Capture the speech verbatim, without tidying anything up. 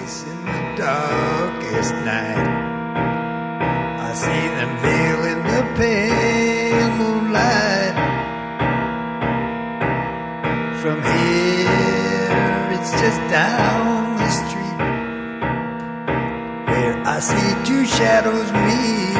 face in the darkest night. I see them veil in the pale moonlight. From here, it's just down the street where I see two shadows meet.